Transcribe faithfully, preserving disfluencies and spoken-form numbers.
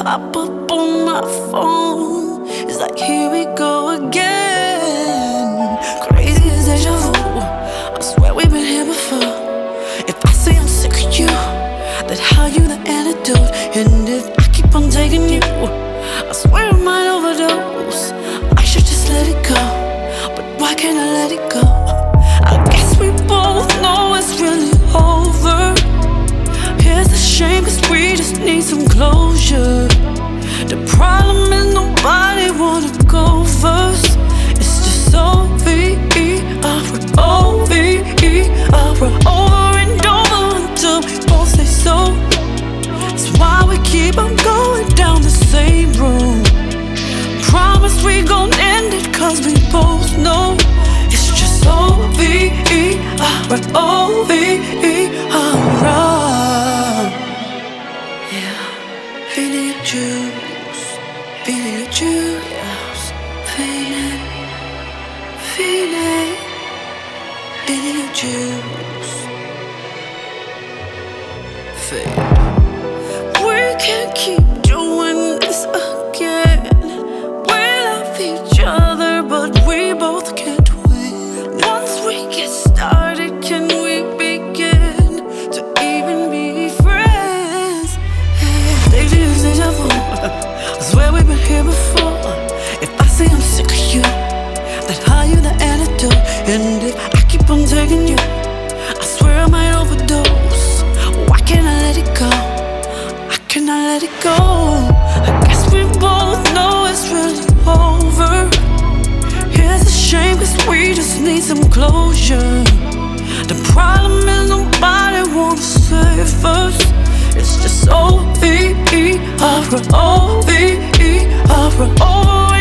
pop up on my phone. It's like, here we go again. Crazy as deja vu. I swear we've been here before. If I say I'm sick of you, then how you the antidote? And if I keep on taking you, I swear I might overdose. I should just let it go, but why can't I let it go? I guess we both know it's really over. Here's the shame, cause we just need some closure. The problem is nobody wanna go first. It's just O V E, opera, O V E, opera, over and over until we both say so. That's why we keep on going down the same road. Promise we gon' end it cause we both know it's just O V E, opera, O V E, opera. Yeah, feeling your juice, feeling your juice, feeling, feeling, feeling your juice, feeling. We can't keep doing this again. We love each other, but we both can't win. Once we get started, can we begin to even be friends? Yeah. Deja vu, deja vu. I swear we've been here before. If I say I'm sick of you, then how you the antidote? And if I keep on taking you, I swear I might overdose. Why can't I let it go? Can I let it go? I guess we both know it's really over. Here's a shame cause we just need some closure. The problem is nobody wants to say first. It's just O V E, opera, O V E, opera, over